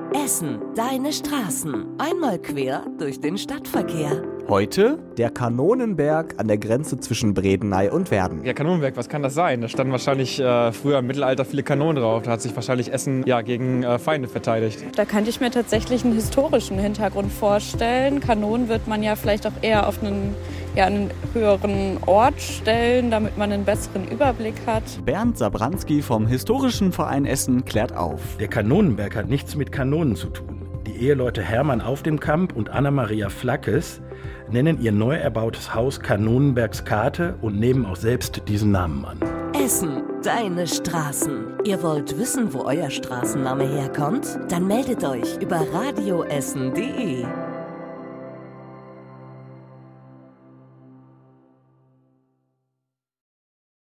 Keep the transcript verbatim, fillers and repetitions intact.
Essen, deine Straßen. Einmal quer durch den Stadtverkehr. Heute der Kanonenberg an der Grenze zwischen Bredeney und Werden. Ja, Kanonenberg, was kann das sein? Da standen wahrscheinlich äh, früher im Mittelalter viele Kanonen drauf. Da hat sich wahrscheinlich Essen ja, gegen äh, Feinde verteidigt. Da könnte ich mir tatsächlich einen historischen Hintergrund vorstellen. Kanonen wird man ja vielleicht auch eher auf einen, ja, einen höheren Ort stellen, damit man einen besseren Überblick hat. Bernd Sabranski vom Historischen Verein Essen klärt auf. Der Kanonenberg hat nichts mit Kanonen zu tun. Die Eheleute Hermann auf dem Kamp und Anna-Maria Flackes nennen ihr neu erbautes Haus Kanonenbergs Kate und nehmen auch selbst diesen Namen an. Essen, deine Straßen. Ihr wollt wissen, wo euer Straßenname herkommt? Dann meldet euch über radioessen punkt de.